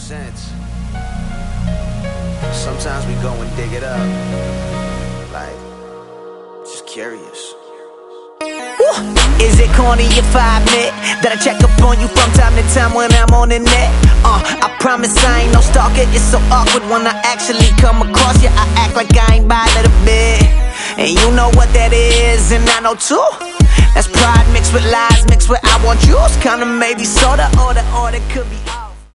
sense. Sometimes we go and dig it up, like, just curious. Is it corny if I admit that I check up on you from time to time when I'm on the net? I promise I ain't no stalker. It's so awkward when I actually come across you. I act like I ain't by a little bit, and you know what that is, and I know too. That's pride mixed with lies, mixed with I want you. It's kinda maybe sorta, or the order could be